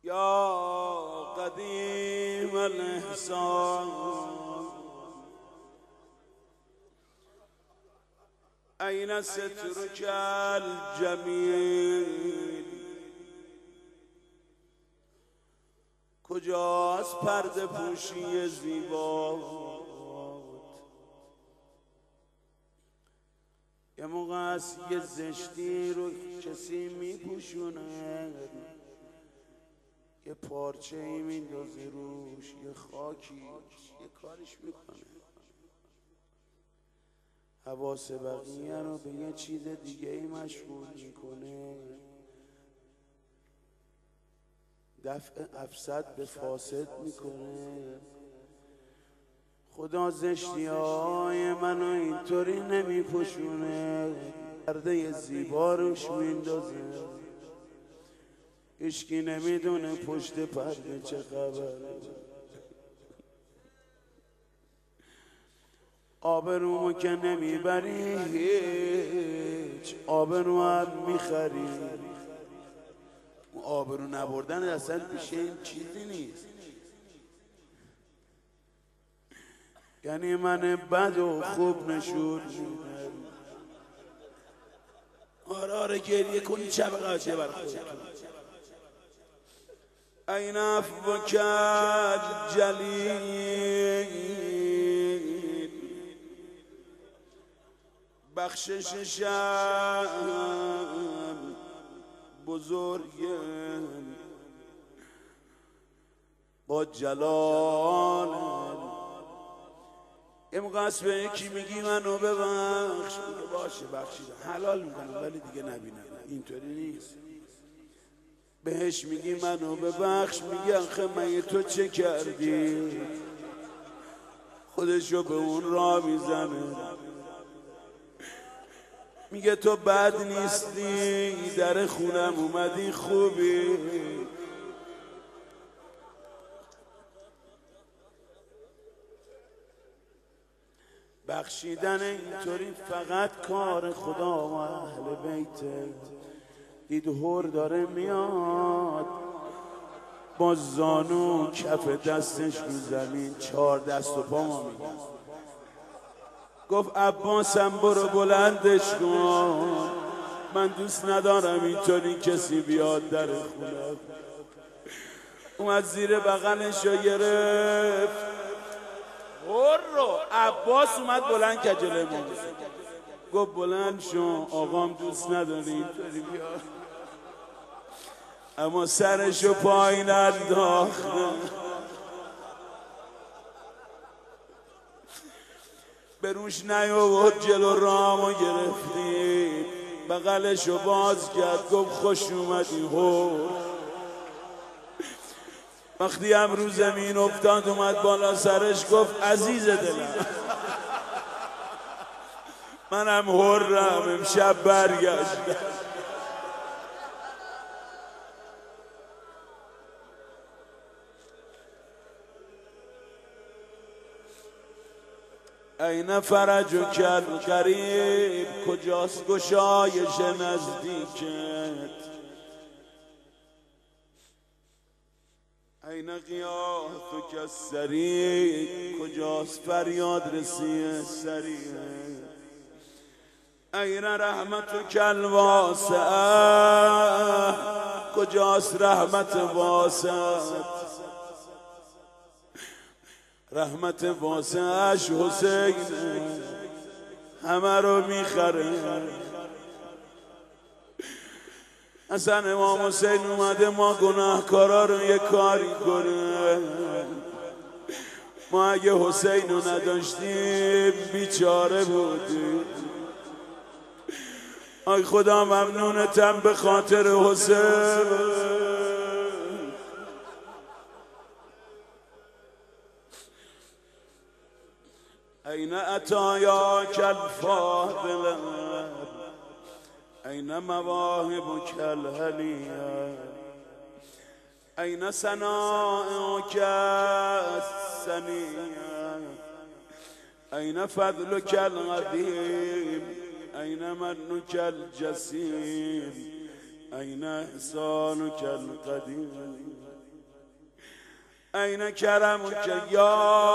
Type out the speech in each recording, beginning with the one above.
یا قدیم الاحسان این سترک الجمیل، کجاست پرده پوشی زیبات؟ یه موقع از یه زشتی رو کسی میپوشونه، یه پارچه ای میندازه روش، یه خاکی یه کارش میکنه، حواس بقیه رو به یه چیز دیگه ای مشغول میکنه، دفع افسد به فاسد میکنه. خدا زشتی های منو اینطوری نمیپوشونه، پرده زیبا روش میندازه، هیچکی نمیدونه پشت پرده چه خبره. آبرومو که نمیبری هیچ، آبرو هم میخری. آبرو نبردن اصلا پیش این چیزی نیست. یعنی من بد و خوب نشون میدم. آره گریه کنی چه بقاچه بر خودتون. این عفوک الجلیل، بخشششم بزرگه با جلال. یه موقع است به یکی میگی منو ببخش، میگه باشه بخشیدم، حلال میکنم ولی دیگه نبینم. اینطوری نیست. بهش میگی منو ببخش، میگه آخه من تو چه کردی؟ خودشو به اون راه میزنه، میگه تو بد نیستی، در خونم اومدی خوبی. بخشیدن اینطوری فقط کار خدا و اهل بیته. دید هور داره میاد با زانو کف دستش رو زمین، 4 دست و پا ما میگن. گفت عباسم برو بلندش کن، من دوست ندارم اینطوری کسی بیاد در خونه. اومد زیر بغلش رو گرفت، برو. عباس اومد بلند که جلوی ما، گفت بلند شو، آقام دوست نداری اینطوری بیاد. اما سرشو پایین انداخت، به روش نیاورد، جلو رامو گرفتی، بغلشو باز کرد، گفت خوش اومدی هور. وقتی هم رو زمین افتاد اومد بالا سرش، گفت عزیز دلم منم هرم، امشب برگشتم. این فرجک القریب، کجاست گشایش نزدیکت؟ این غیاثک السریع، کجاست فریاد رسی سریع؟ این رحمتک الواسعه، کجاست رحمت واسعت؟ رحمت واسعش حسین همه رو میخره. اصلا امام حسین اومده ما گناهکارا رو یه کاری کنه. ما اگه حسین رو نداشتیم بیچاره بودیم. آی خدا ممنونتم به خاطر حسین. این عطایاک الفاضله، این مواهبک الهلیه، این ثناؤک السنیه، این فضلک القدیم، این منک الجسیم، این احسانک القدیم. این کرم که یا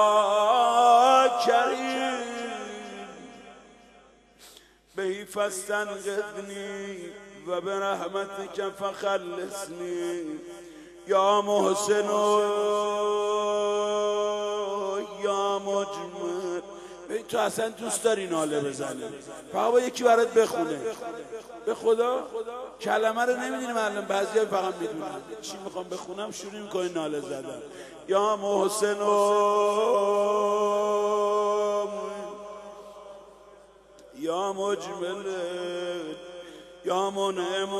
کریم بهی فاستنقذنی و برحمتک فخلصنی یا محسن یا مجمل. ببین تو اصلا دوست داری ناله بزنی، فقط با یکی برات بخونه. به خدا کلمه رو نمیدونی معلم، بعضیا فقط میدونن چی میخوام بخونم شروع میکنی ناله زدن. یا محسن یا مجمل یا منعم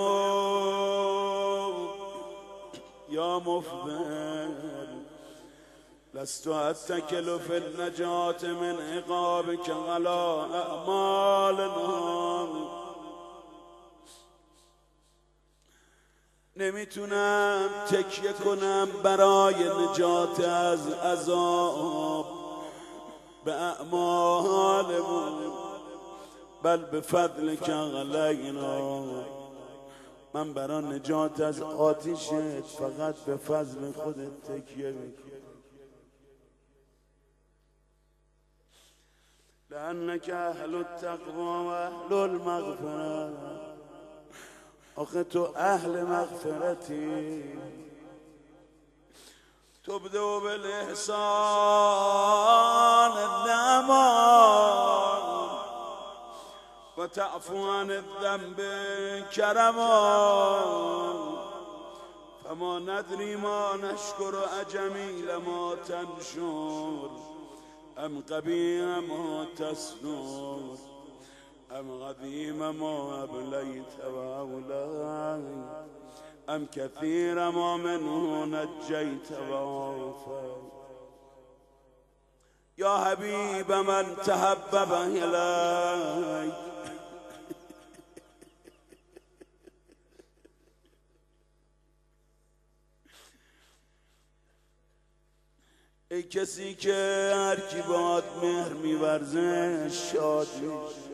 یا مفضل لست اتکل فی النجات من عقابک علی اعمالنا. نمیتونم تکیه کنم برای نجات از عذاب به اعمالمون، بل به فضلک علینا. من برای نجات از آتیشت فقط به فضل خودت تکیه میکنم. لأنك اهل التقوى و اهل المغفرة. آخه تو اهل مغفرتی. تبدو بالاحسان النعمان و تعفو عن الذنب کرمان. فما ندری ما نشکر اجمیل ما تنشر ام قبیح ما تسنور ام قدیم ما ابلیت و اولی ام کثیر ما منه نجیت و آفیت. یا حبیب من تحبب الیک. ای کسی که هر کی باهات مهر می‌ورزه شاد میشه.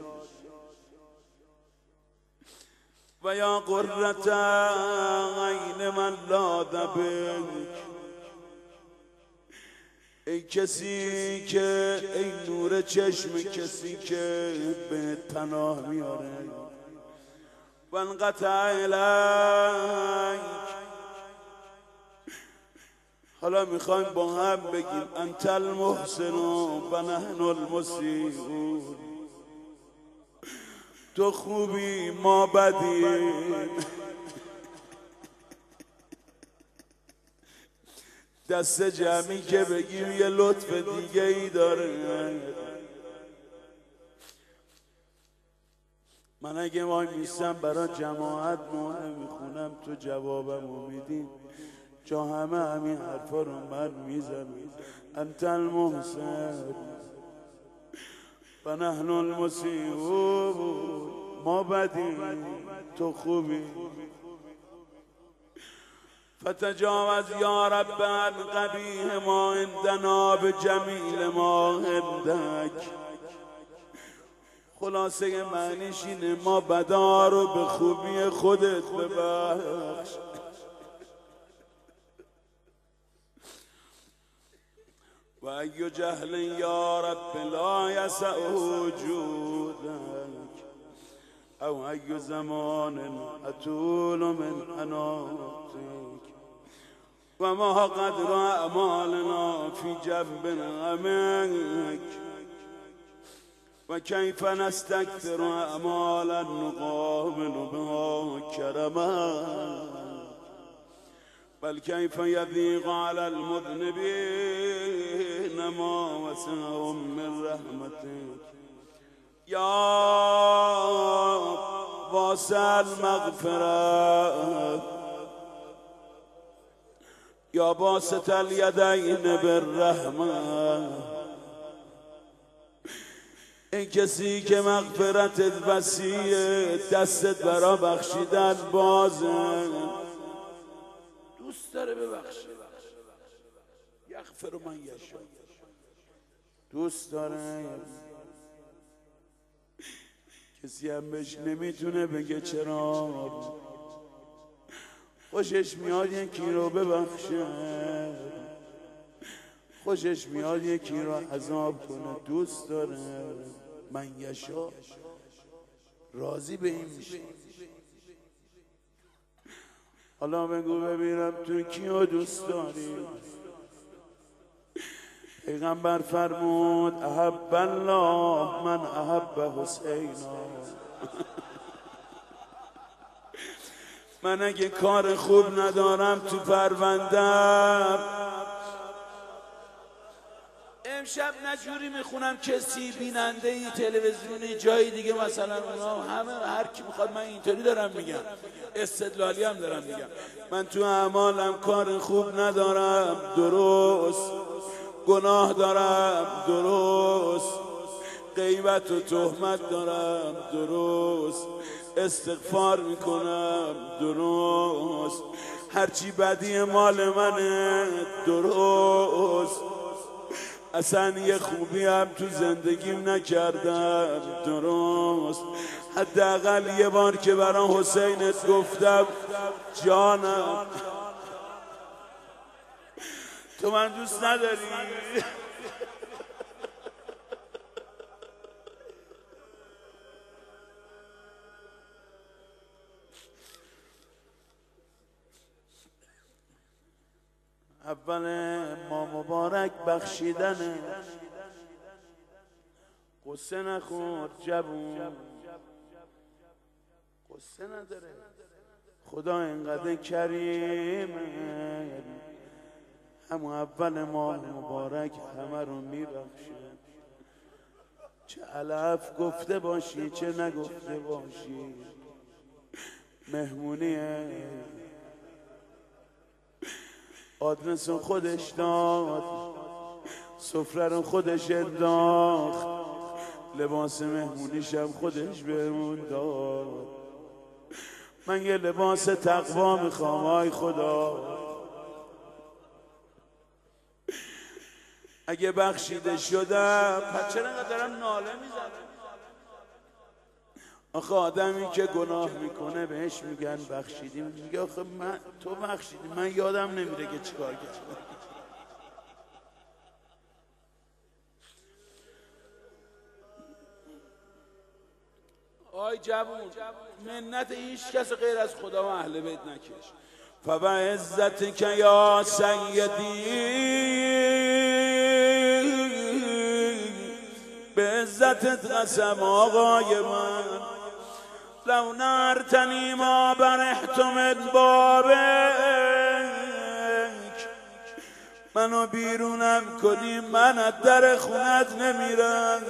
و یا قرة عین من لاذ بک. ای کسی که ای نور چشم کسی که به پناه میاره. و انقطع الیک. حالا میخوایم با هم بگیم انت المحسن و نحن المسیئون. تو خوبی ما بدیم. دست جمعی که بگیم یه لطف دیگه ای داره. من اگه وای میستم برای جماعت نوحه میخونم تو جوابمو میدی، جا همه همین حرفا رو من میزنم. انت المحسن و نحن المسیئون. ما بدیم تو خوبی. فتجاوز یا رب عن قبیح ما عندنا بجمیل ما عندک. خلاصه معنیش اینه ما بدا رو به خوبی خودت ببخش. و ای جهل یا رب لا یسع وجودک او ای زمان اطول من اناتک و ما قدر اعمالنا فی جنب غمک و کیف نستکثر اعمالا نقابل بها کرمک بل کیف یضیق علی المذنبین ما وسعهم من رحمتک. یا واسع المغفرة یا باسط الیدین بالرحمة. این کسی که مغفرتت وسیعه دستت برا بخشیدن بازه. دوست داره ببخشه. یغفر من یشاء. دوست داره. کسی هم بهش نمیتونه بگه چرا. خوشش میاد یکی رو ببخشه. خوشش میاد یکی را عذاب کنه، دوست داره. من یشا راضی به این میشه. حالا بگو ببینم تو کیو دوست داری؟ پیغمبر فرمود احب الله من احب حسینا. من اگه کار خوب ندارم تو پروندم، امشب نجوری میخونم کسی بیننده ای تلویزیونی جایی دیگه مثلا اونا همه هر کی میخواد، من اینطوری دارم میگم، استدلالی هم دارم میگم، من تو اعمالم کار خوب ندارم، درست گناه دارم، درست غیبت و تهمت دارم، درست استغفار میکنم، درست هرچی بدی مال منه، درست اصلا یه خوبی هم تو زندگیم نکردم، درست حداقل یه بار که برای حسینت گفتم جانم تو من دوست نداری؟ اول ما مبارک بخشیدنه، قصه نخور جوون، قصه نداره، خدا اینقدر کریمه، همون اول ما مبارک همه رو میبخشه، چه علف گفته باشی چه نگفته باشی، مهمونیه، آدرس خودش داد، سفره رو خودش انداخت، لباس مهمونیشم خودش بهمون داد. من یه لباس تقوا میخوام آی خدا، اگه بخشیده شدم پس چرا اینقدر دارم ناله میزنم؟ آخه آدمی که گناه میکنه بهش میگن بخشیدیم، میگه آخه من تو بخشیدی، من یادم نمیره که چیکار کردم. آی جوون، منت هیچ کس غیر از خدا و اهل بیت نکش. فبعزتک یا سیدی، به عزتت قسم آقای من، لو نرتنی ما برحت من بابک، منو بیرونم کنی من از در خونت نمیرم.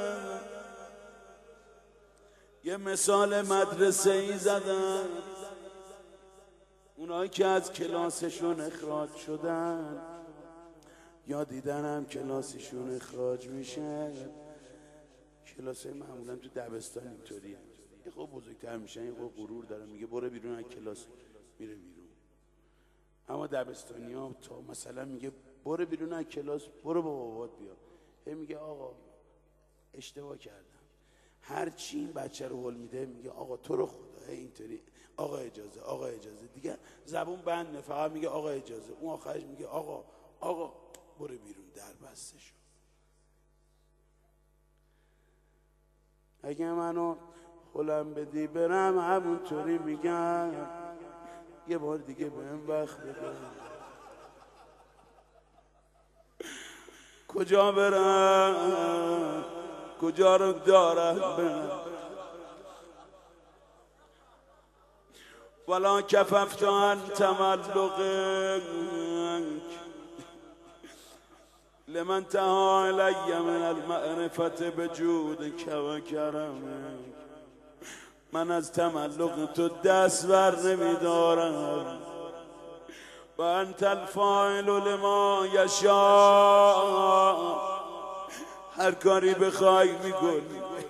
یه مثال مدرسه ای زدم، اونایی که از کلاسشون اخراج شدن یا دیدنم کلاسشون اخراج میشه، کلاسای معمولا تو دبستان اینطوریه، یه خب بزرگتر میشن یه خب غرور داره، میگه برو بیرون از کلاس، میره بیرون. اما دبستانی ها تا مثلا میگه برو بیرون از کلاس، برو با بابات بیا، هی میگه آقا اشتباه کردم، هر چی این بچه رو حل میده میگه آقا تو رو خدا اینطوری، آقا اجازه، آقا اجازه، دیگه زبون بنده، فقط میگه آقا اجازه، اون آخرش میگه آقا برو بیرون، در بسته شو. اگه منو حلم بدی برم همونطوری میگم، یه بار دیگه بهم وقت بده، کجا برم، کجا رو دارم برم، ولا کففت عن تملقک لمن تها علی من المعرفت بجودک و کرمک. من از تملق تو دست بر نمیدارم، و انت الفاعل لما یشاء، هر کاری بخوای میکنی.